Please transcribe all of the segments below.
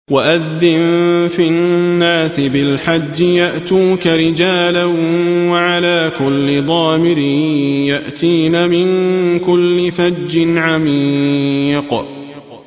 وأذن في الناس بالحج يأتوك رجالا وعلى كل ضامر يأتين من كل فج عميق.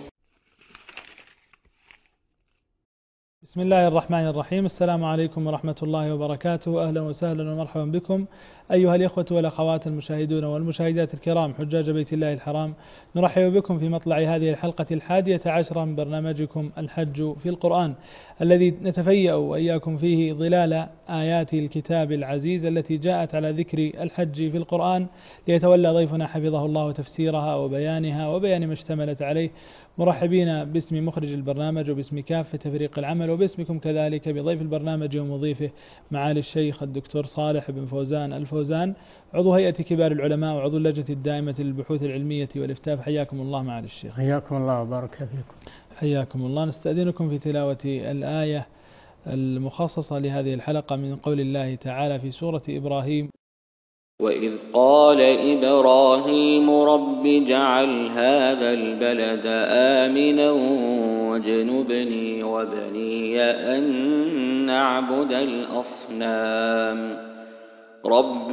بسم الله الرحمن الرحيم. السلام عليكم ورحمة الله وبركاته. أهلا وسهلا ومرحبا بكم أيها الإخوة والأخوات المشاهدون والمشاهدات الكرام حجاج بيت الله الحرام. نرحب بكم في مطلع هذه الحلقة 11 من برنامجكم الحج في القرآن، الذي نتفيأ وإياكم فيه ظلال آيات الكتاب العزيز التي جاءت على ذكر الحج في القرآن، ليتولى ضيفنا حفظه الله تفسيرها وبيانها وبيان ما اشتملت عليه، مرحبين باسم مخرج البرنامج وباسم كافة فريق العمل وباسمكم كذلك بضيف البرنامج ومضيفه معالي الشيخ الدكتور صالح بن فوزان الفوزان، عضو هيئة كبار العلماء وعضو اللجنة الدائمة للبحوث العلمية والإفتاء. حياكم الله معالي الشيخ. حياكم الله وبارك فيكم. حياكم الله. نستأذنكم في تلاوة الآية المخصصة لهذه الحلقة من قول الله تعالى في سورة إبراهيم: وإذ قال إبراهيم رب اجعل هذا البلد آمنا واجنبني وبني أن نعبد الأصنام رب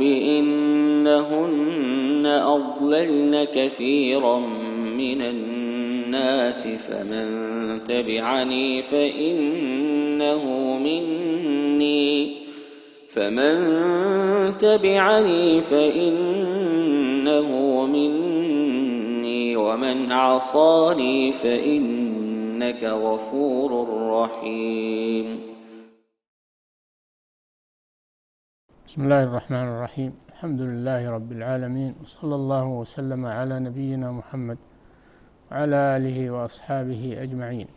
إنهن أضللن كثيرا من الناس فمن تبعني فإنه مني ومن عصاني فإنك غفور رحيم. بسم الله الرحمن الرحيم. الحمد لله رب العالمين، وصلى الله وسلم على نبينا محمد وعلى آله وأصحابه أجمعين.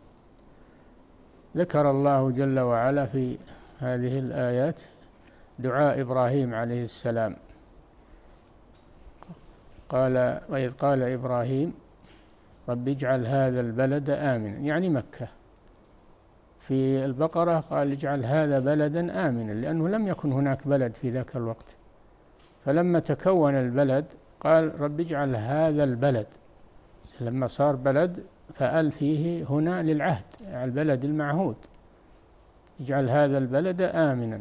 ذكر الله جل وعلا في هذه الآيات دعاء إبراهيم عليه السلام. وإذ قال إبراهيم رب اجعل هذا البلد آمنا، يعني مكة. في البقرة قال اجعل هذا بلدا آمنا، لأنه لم يكن هناك بلد في ذاك الوقت، فلما تكون البلد قال رب اجعل هذا البلد، لما صار بلد فأل فيه هنا للعهد، البلد المعهود، اجعل هذا البلد آمنا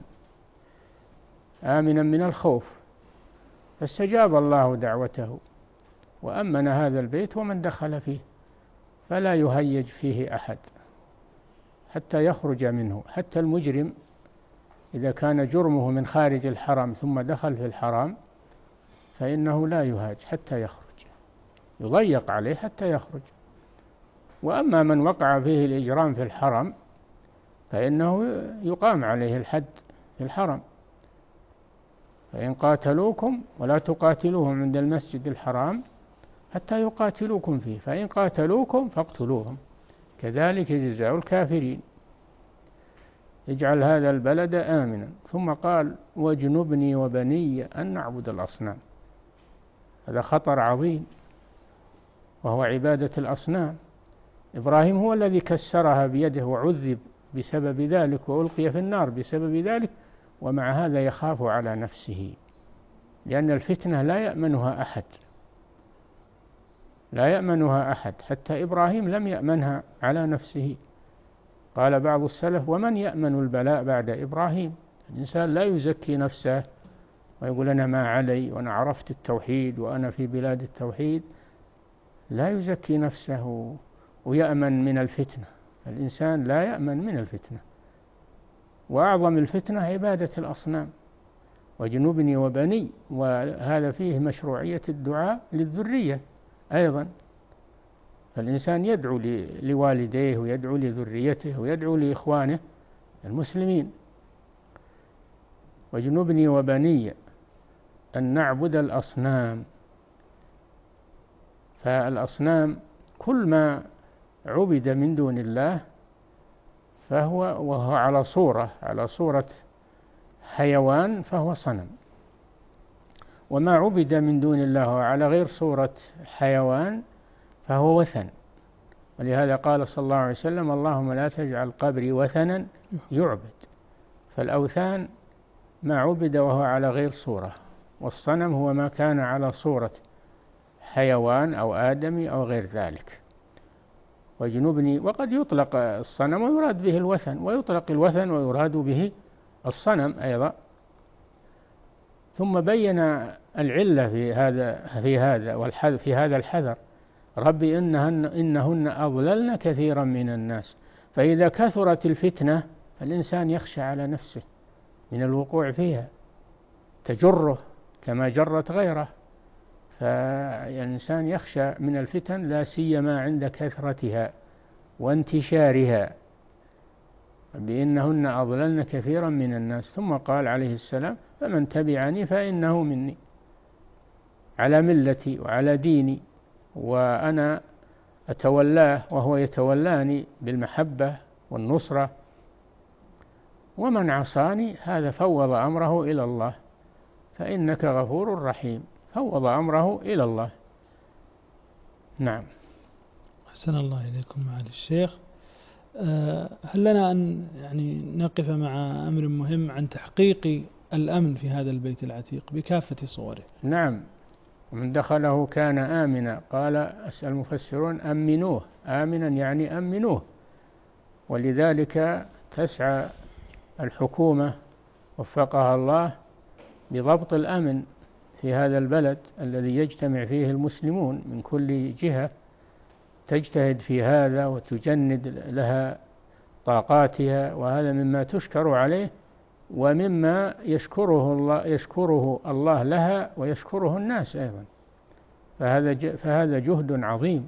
من الخوف. فاستجاب الله دعوته وأمن هذا البيت ومن دخل فيه، فلا يهيج فيه أحد حتى يخرج منه. حتى المجرم إذا كان جرمه من خارج الحرم ثم دخل في الحرم فإنه لا يهاج حتى يخرج، يضيق عليه حتى يخرج. وأما من وقع فيه الإجرام في الحرم فإنه يقام عليه الحد في الحرم. فإن قاتلوكم ولا تقاتلوهم عند المسجد الحرام حتى يقاتلوكم فيه، فإن قاتلوكم فاقتلوهم كذلك جزاء الكافرين. اجعل هذا البلد آمنا. ثم قال واجنبني وبني أن نعبد الأصنام. هذا خطر عظيم، وهو عبادة الأصنام. إبراهيم هو الذي كسرها بيده وعذب بسبب ذلك وألقي في النار بسبب ذلك، ومع هذا يخاف على نفسه، لأن الفتنة لا يأمنها أحد، حتى إبراهيم لم يأمنها على نفسه. قال بعض السلف ومن يأمن البلاء بعد إبراهيم؟ الإنسان لا يزكي نفسه ويقول أنا ما علي وأنا عرفت التوحيد وأنا في بلاد التوحيد، لا يزكي نفسه ويأمن من الفتنة. الإنسان لا يأمن من الفتنة، وأعظم الفتنة عبادة الأصنام. واجنبني وبني، وهذا فيه مشروعية الدعاء للذرية أيضا، فالإنسان يدعو لوالديه ويدعو لذريته ويدعو لإخوانه المسلمين. واجنبني وبني أن نعبد الأصنام. فالأصنام كل ما عبد من دون الله وهو على صورة حيوان فهو صنم، وما عبد من دون الله على غير صورة حيوان فهو وثن. ولهذا قال صلى الله عليه وسلم اللهم لا تجعل قبري وثنا يعبد. فالأوثان ما عبد وهو على غير صورة، والصنم هو ما كان على صورة حيوان أو آدمي أو غير ذلك. واجنبني. وقد يطلق الصنم ويراد به الوثن، ويطلق الوثن ويراد به الصنم أيضا. ثم بين العلة في هذا في هذا الحذر: ربي إنهن أضللن كثيرا من الناس. فإذا كثرت الفتنة فالإنسان يخشى على نفسه من الوقوع فيها، تجره كما جرت غيره. فالإنسان يخشى من الفتن، لا سيما عند كثرتها وانتشارها، بإنهن أضللن كثيرا من الناس. ثم قال عليه السلام: فمن تبعني فإنه مني، على ملتي وعلى ديني، وأنا أتولاه وهو يتولاني بالمحبة والنصرة. ومن عصاني هذا فوض أمره إلى الله، فإنك غفور رحيم. فوض أمره إلى الله. نعم. أحسن الله إليكم معالي الشيخ. هل لنا أن نقف مع أمر مهم عن تحقيق الأمن في هذا البيت العتيق بكافة صوره؟ نعم. ومن دخله كان آمنا. قال المفسرون: أمنوه. آمنا يعني أمنوه. ولذلك تسعى الحكومة وفقها الله بضبط الأمن في هذا البلد الذي يجتمع فيه المسلمون من كل جهة، تجتهد في هذا وتجند لها طاقاتها، وهذا مما تشكر عليه ومما يشكره الله لها ويشكره الناس أيضا. فهذا جهد عظيم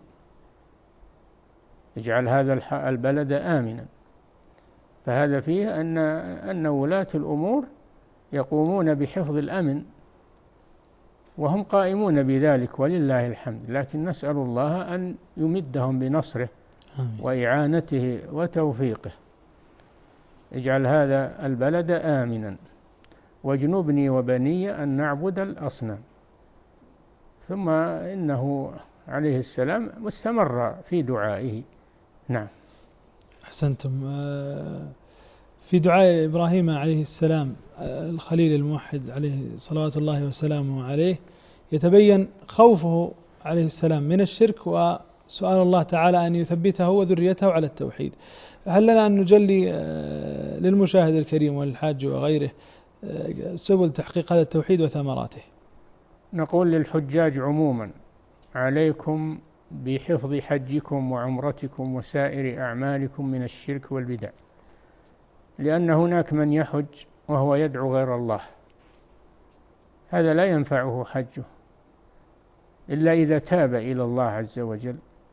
يجعل هذا البلد آمنا. فهذا فيه أن ولاة الأمور يقومون بحفظ الأمن، وهم قائمون بذلك ولله الحمد. لكن نسأل الله أن يمدهم بنصره وإعانته وتوفيقه. اجعل هذا البلد آمنا، واجنبني وبني أن نعبد الأصنام. ثم إنه عليه السلام مستمر في دعائه. نعم. أحسنتم. في دعاء إبراهيم عليه السلام الخليل الموحد عليه صلوات الله وسلامه عليه يتبين خوفه عليه السلام من الشرك، وسؤال الله تعالى أن يثبته وذريته على التوحيد. هل لنا أن نجلي للمشاهد الكريم والحاج وغيره سبل تحقيق هذا التوحيد وثمراته؟ نقول للحجاج عموما: عليكم بحفظ حجكم وعمرتكم وسائر أعمالكم من الشرك والبدع، لأن هناك من يحج وهو يدعو غير الله، هذا لا ينفعه حجه إلا إذا تاب إلى الله عز وجل.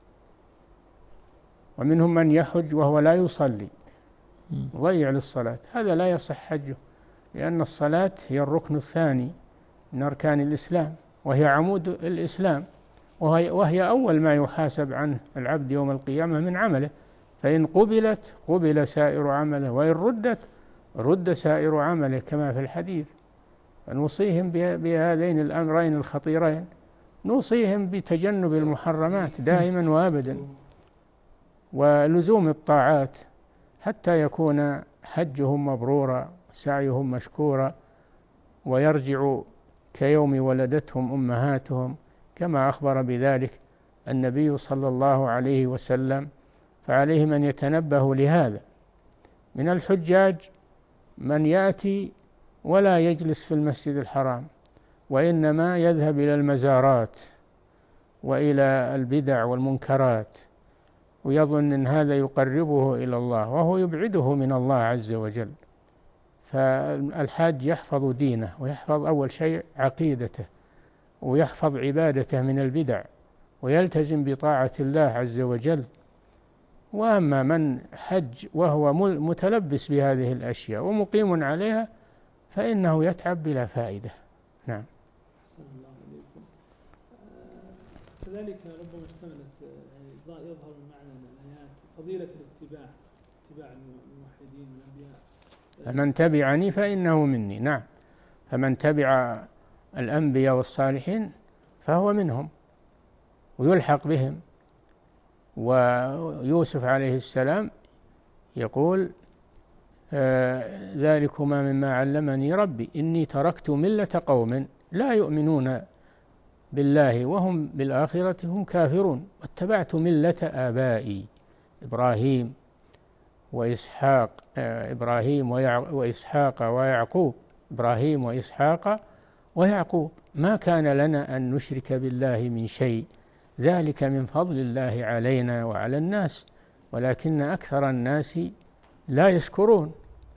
ومنهم من يحج وهو لا يصلي، ضيع للصلاة، هذا لا يصح حجه، لأن الصلاة هي الركن الثاني من أركان الإسلام، وهي عمود الإسلام، وهي أول ما يحاسب عنه العبد يوم القيامة من عمله. فإن قبلت قبل سائر عمله، وإن ردت رد سائر عمله، كما في الحديث. فنوصيهم بهذين الأمرين الخطيرين، نوصيهم بتجنب المحرمات دائما وأبدا، ولزوم الطاعات، حتى يكون حجهم مبرورا، سعيهم مشكورا، ويرجعوا كيوم ولدتهم أمهاتهم، كما أخبر بذلك النبي صلى الله عليه وسلم. فعليهم أن يتنبهوا لهذا. من الحجاج من يأتي ولا يجلس في المسجد الحرام، وإنما يذهب إلى المزارات وإلى البدع والمنكرات، ويظن أن هذا يقربه إلى الله وهو يبعده من الله عز وجل. فالحاج يحفظ دينه، ويحفظ أول شيء عقيدته، ويحفظ عبادته من البدع، ويلتزم بطاعة الله عز وجل. وأما من حج وهو متلبس بهذه الأشياء ومقيم عليها فإنه يتعب بلا فائدة. نعم. كذلك ربما اشتملت يظهر من معنى الآيات فضيلة اتباع الموحدين والأنبياء. فمن تبعني فإنه مني. نعم. فمن تبع الأنبياء والصالحين فهو منهم ويلحق بهم. ويوسف عليه السلام يقول: ذلكما مما علمني ربي إني تركت ملة قوم لا يؤمنون بالله وهم بالآخرة هم كافرون واتبعت ملة آبائي. إبراهيم وإسحاق، إبراهيم وإسحاق ويعقوب، إبراهيم وإسحاق ويعقوب، ما كان لنا أن نشرك بالله من شيء، ذلك من فضل الله علينا وعلى الناس ولكن أكثر الناس لا يشكرون.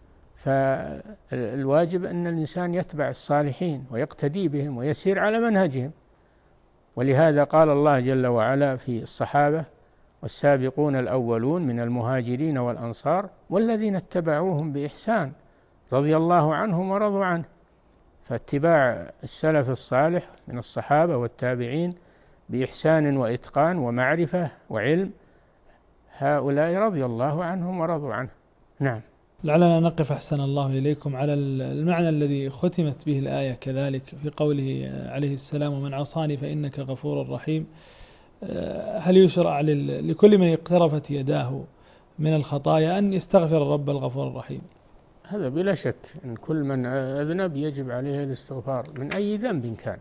فالواجب أن الإنسان يتبع الصالحين ويقتدي بهم ويسير على منهجهم. ولهذا قال الله جل وعلا في الصحابة: والسابقون الأولون من المهاجرين والأنصار والذين اتبعوهم بإحسان رضي الله عنهم ورضوا عنه. فاتباع السلف الصالح من الصحابة والتابعين بإحسان وإتقان ومعرفة وعلم، هؤلاء رضي الله عنهم ورضوا عنه. نعم. لعلنا نقف أحسن الله إليكم على المعنى الذي ختمت به الآية كذلك في قوله عليه السلام: ومن عصاني فإنك غفور رحيم. هل يشرع لكل من اقترفت يداه من الخطايا أن يستغفر الرب الغفور الرحيم؟ هذا بلا شك، أن كل من أذنب يجب عليه الاستغفار من أي ذنب كان،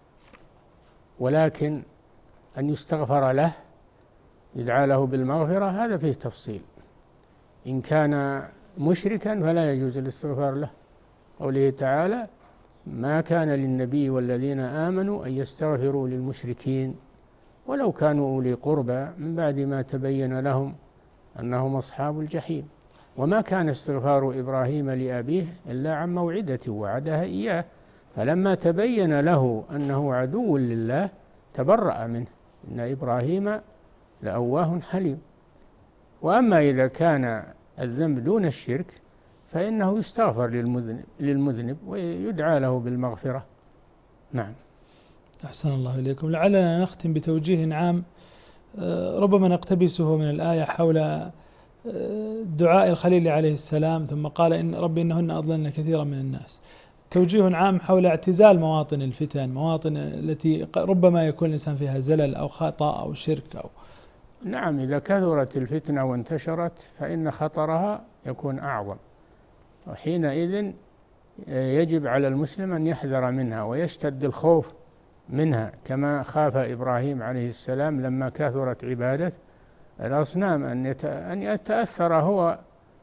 ولكن أن يستغفر له يدعى له بالمغفرة هذا فيه تفصيل. إن كان مشركا فلا يجوز الاستغفار له، قوله تعالى: ما كان للنبي والذين آمنوا أن يستغفروا للمشركين ولو كانوا أولي قربى من بعد ما تبين لهم أنهم أصحاب الجحيم. وما كان استغفار إبراهيم لأبيه إلا عن موعدة وعدها إياه، فلما تبين له أنه عدو لله تبرأ منه، إن إبراهيم لأواه حليم. وأما إذا كان الذنب دون الشرك فإنه يستغفر للمذنب ويدعى له بالمغفرة. نعم. أحسن الله إليكم. لعلنا نختم بتوجيه عام ربما نقتبسه من الآية حول دعاء الخليل عليه السلام، ثم قال: إن ربي إنهن أضللن كثيرا من الناس. توجيه عام حول اعتزال مواطن الفتن، مواطن التي ربما يكون الإنسان فيها زلل أو خطأ أو شرك أو. نعم، إذا كثرت الفتنة وانتشرت فإن خطرها يكون أعظم، وحينئذ يجب على المسلم أن يحذر منها ويشتد الخوف منها، كما خاف إبراهيم عليه السلام لما كثرت عبادة الأصنام أن يتأثر هو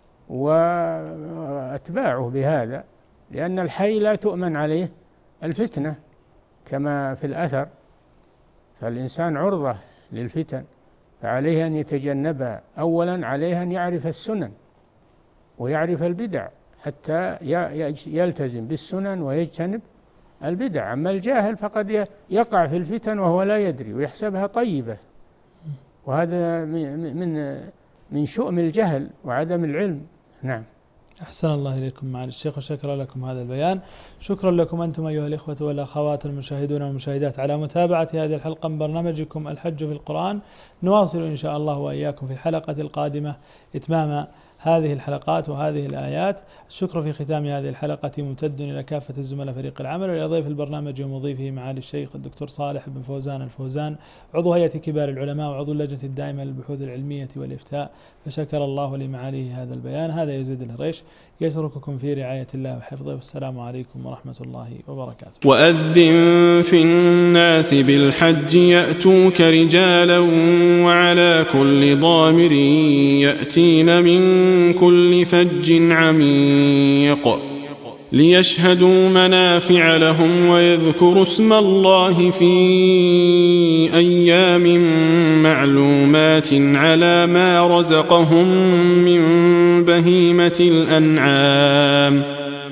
وأتباعه بهذا، لأن الحي لا تؤمن عليه الفتنة كما في الأثر، فالإنسان عرضة للفتن، فعليه أن يتجنبها. أولا عليه أن يعرف السنن ويعرف البدع حتى يلتزم بالسنن ويجتنب البدع. أما الجاهل فقد يقع في الفتن وهو لا يدري ويحسبها طيبة، وهذا من شؤم الجهل وعدم العلم. نعم. أحسن الله إليكم معالي الشيخ، وشكرا لكم هذا البيان. شكرا لكم أنتم أيها الإخوة والأخوات المشاهدون والمشاهدات على متابعة هذه الحلقة من برنامجكم الحج في القرآن. نواصل إن شاء الله وإياكم في الحلقة القادمة إتمام هذه الحلقات وهذه الآيات. الشكر في ختام هذه الحلقة ممتد إلى كافة الزملاء فريق العمل، وإلى ضيف البرنامج ومضيفه معالي الشيخ الدكتور صالح بن فوزان الفوزان، عضو هيئة كبار العلماء وعضو اللجنة الدائمة للبحوث العلمية والإفتاء. فشكر الله لمعاليه هذا البيان. هذا يزيد الهريش يترككم في رعاية الله وحفظه، والسلام عليكم ورحمة الله وبركاته. وأذن في الناس بالحج يأتوك رجالا وعلى كل ضامر يأتين من كل فج عميق ليشهدوا منافع لهم ويذكروا اسم الله في أيام معلومات على ما رزقهم من بهيمة الأنعام